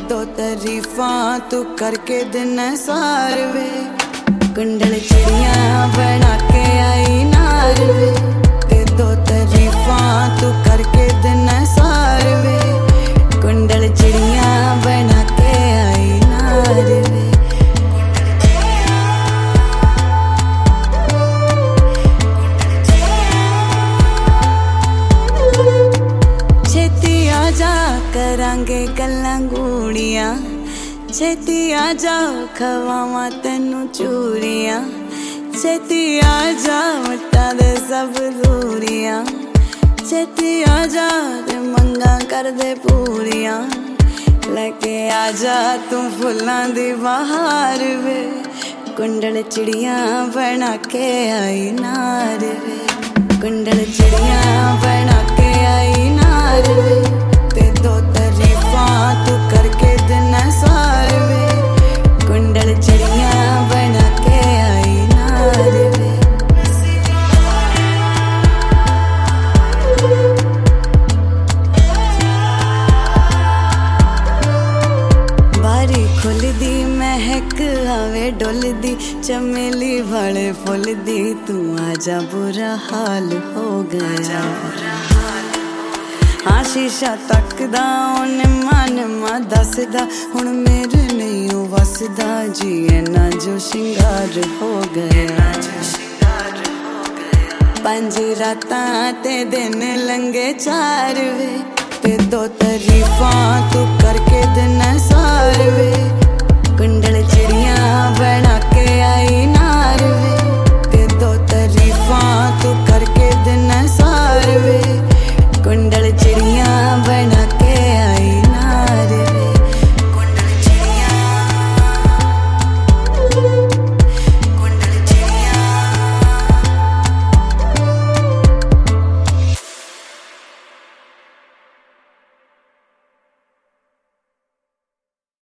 दो तारीफा तू करके दिन सार वे। कुंडल चिड़िया बना के आई नार वे, ते दो तारीफा तू करके दिन सार वे। कुंडल चिड़िया बना के आई नार वे। छेती आजा करांगे गल्लां गूड़ियां, छेती आजा खवावां तैनू चूड़ियां। छेती आजा वटा दे सब दूरियां, छेती आजा ते मंगा कर दे पूरियां। लेके आजा तू फुल्लां दी बहार वे, कुंडल चिड़िया बना के आई नार वे। कुंडल चिड़िया बना के आई नार वे, ते दो तारीफा तू करके दिन सार वे। कुंडल चिड़िया बना के आई नार वे। बारी खुलदी महक आवे डुलदी, चमेली वाले फुल दी। तू आजा बुरा हाल हो गया, हाँ शीशा तकदा निम्मा निम्मा दसदा। हुण मेरे नहीं वसदा जी ना जो शिंगार हो गया। 5 रातां ते दिन लंगे 4 वे, ते दो तारीफा तू करके दिन सार वे।